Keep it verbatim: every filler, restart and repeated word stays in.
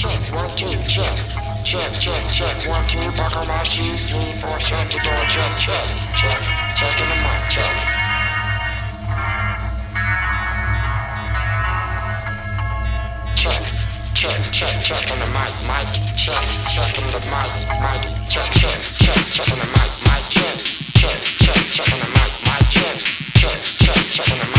check, one, two, check. Check, check, check, one, two, buckle my shoe, three, four, shut the door, check, check, check, check in the mic, check. Check, check, check, check in the mic, mic, check, check in the mic, mic, check, check, check, check in the mic, mic, check, check, check, check in the mic, mic, check, check, check, check in the mic.